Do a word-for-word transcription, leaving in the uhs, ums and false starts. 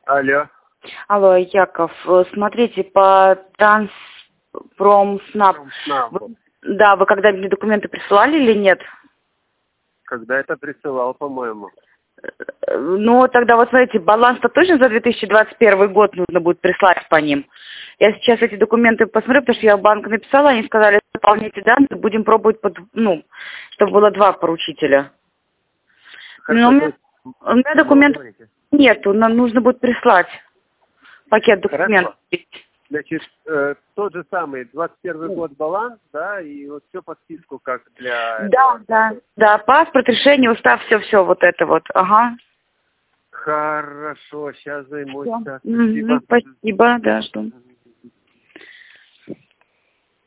Алло. Алло, Яков, э, смотрите, по Транспромснаб. Транснаб. Вы- Да, вы когда-нибудь документы присылали или нет? Когда это присылал, по-моему. Э, Ну, тогда вот смотрите, баланс-то точно за две тысячи двадцать первый год нужно будет прислать по ним. Я сейчас эти документы посмотрю, потому что я в банк написала, они сказали, заполните данные, будем пробовать, под, ну, чтобы было два поручителя. Хорошо, Но у то меня, есть, у меня ну, документов говорите. нету, нам нужно будет прислать пакет Хорошо. документов. Значит, э, тот же самый двадцать первый год баланс, да, и вот все по списку, как для Да, этого. да, да, паспорт, решение, устав, все-все вот это вот, ага. Хорошо, сейчас займусь. Всё. Да, Мгм, спасибо. спасибо, да, что.